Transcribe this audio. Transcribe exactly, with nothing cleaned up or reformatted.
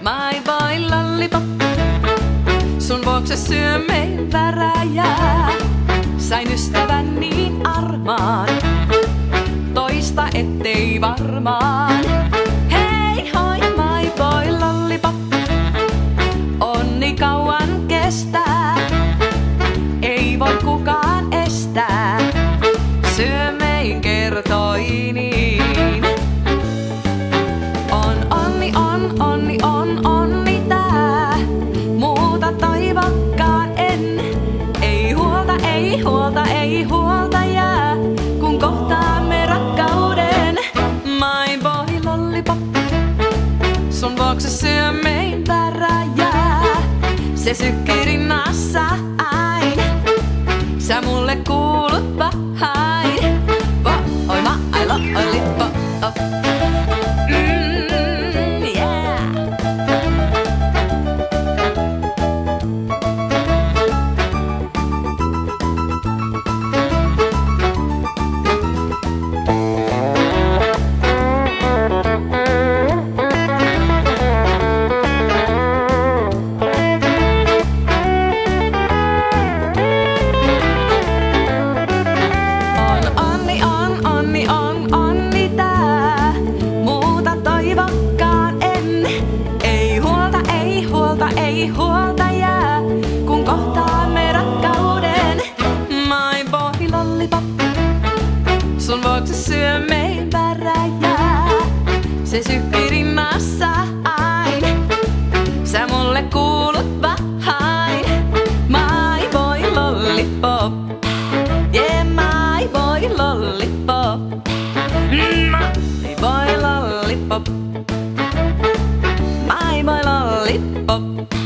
My boy lollipop, sun vuokse syömeen väräjää. Sain ystävän niin armaan, toista ettei varmaan. Hei hoi my boy lollipop, onni kauan kestää. Ei voi kukaan estää, syömeen kertoi niin. On onni, on, onni, on, onni tää. Muuta toivokkaan en. Ei huolta, ei huolta, ei huolta jää, kun kohtaamme rakkauden. My boy lollipop, sun vuokse syömeen väräjää. Se sykkii rinnassa ain, sä mulle kuulut vain. Voi ma, I love lollipop. Mm, yeah. Ei huolta jää, kun kohtaamme rakkauden. My boy lollipop, sun vuokse syömeen väräjää. Se sykkii rinnassa ain, sä mulle kuulut vain. My boy lollipop, yeah my boy lollipop. My boy lollipop, my boy lollipop.